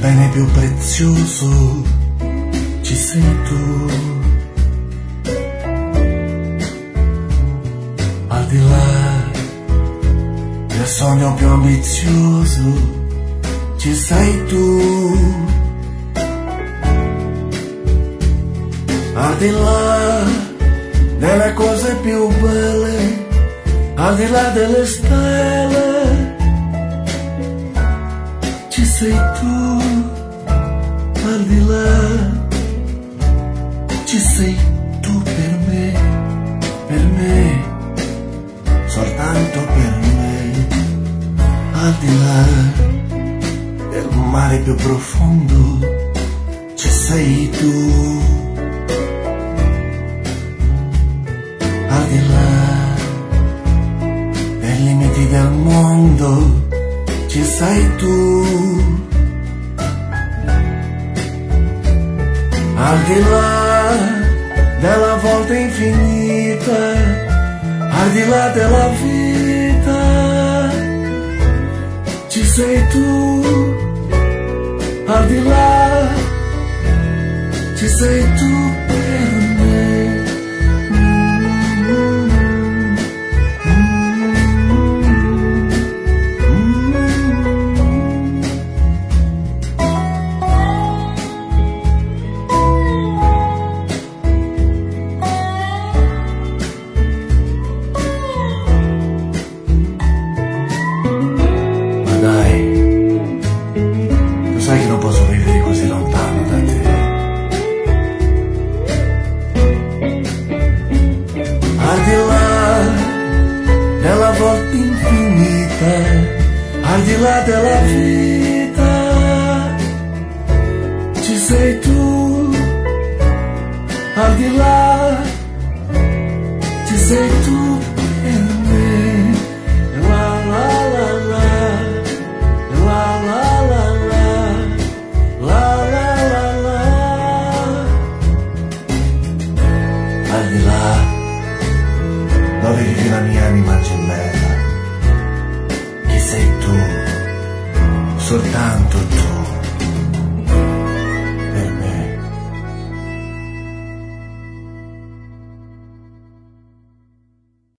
bene più prezioso ci sei tu. Al di là del sogno più ambizioso ci sei tu. Al di là delle cose più belle, al di là delle stelle, ci sei tu. Al di là ci sei tu per me, soltanto per me. Al di là del mare più profondo ci sei tu. Al di là dei limiti del mondo ci sei tu. Al di là della volta infinita, al di là della vita, ci sei tu. Al di là ci sei tu per me. Sai che non posso vivere così lontano da te. Al di là della volta infinita, al di là della vita, ci sei tu. Al di là ci sei tu.